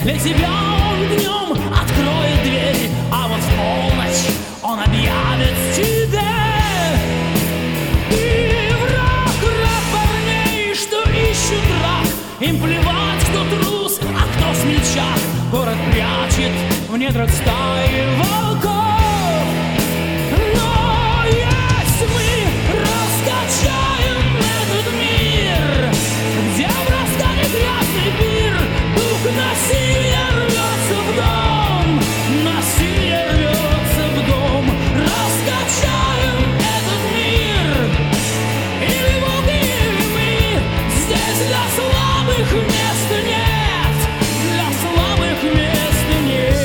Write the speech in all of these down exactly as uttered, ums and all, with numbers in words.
Для тебя он днем откроет дверь, а вот в полночь он объявит тебе. Ты враг, враг парней, что ищут рак. Им плевать, кто трус, а кто смельчак. Город прячет в недрах стаи волков. Но если мы раскачаем этот мир, где в раскале грязный пир, дух насилия рвется в дом, насилие рвется в дом. Раскачаем этот мир, или волки, или мы. Здесь для слабых места нет, для слабых места нет.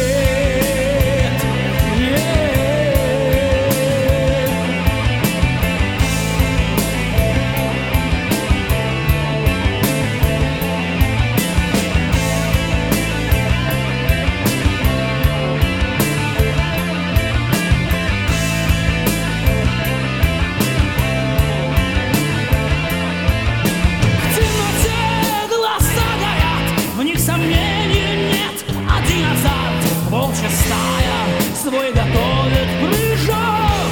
Свой готовит прыжок.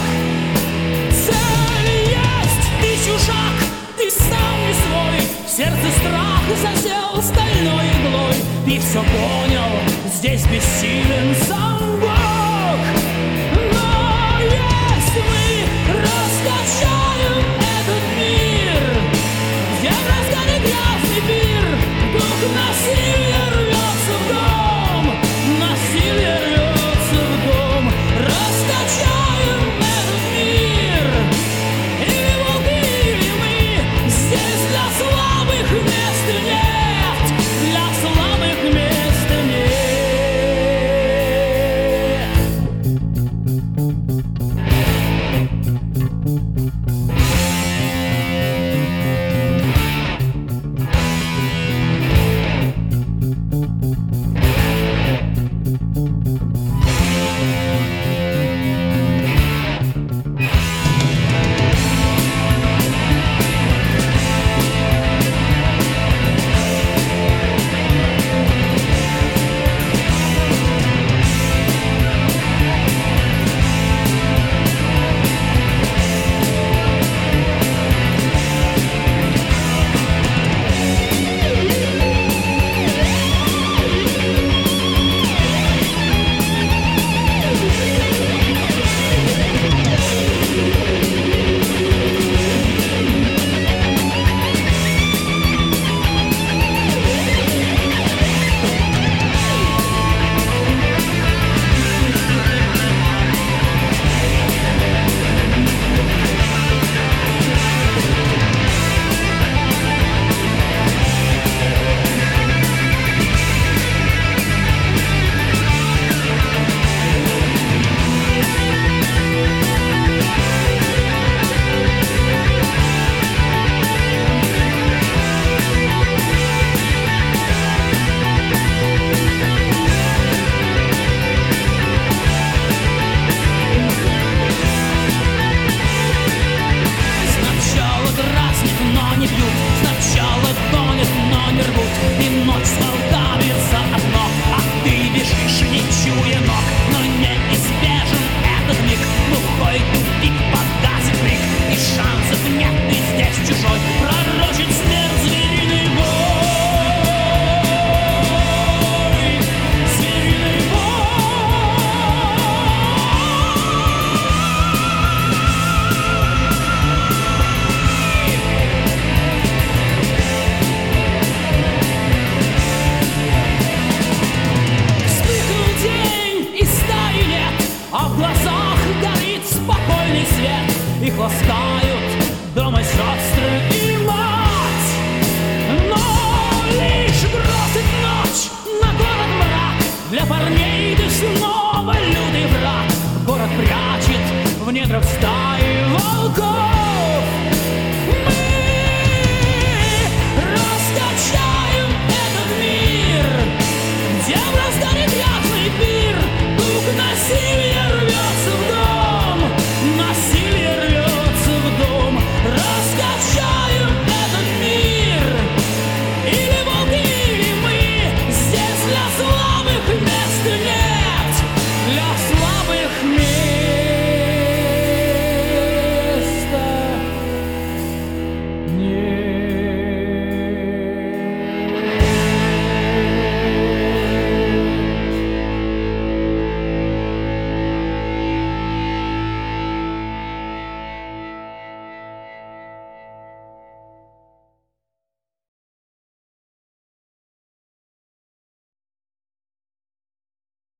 Цель есть, ты чужак, ты сам не свой. В сердце страх засел стальной иглой. Ты все понял, здесь бессилен сам Бог. Но если мы раскачаем этот мир, где в разгаре грязный пир, дух насилия рвется в дом, насилие рвется. Раскачаем этот мир, или волки, или мы. Здесь для слабых места нет, для слабых места нет. Их ласкают дома сестры и мать. Но лишь бросит ночь на город мрак. Для парней ты снова лютый враг. Город прячет в недрах стаи волков.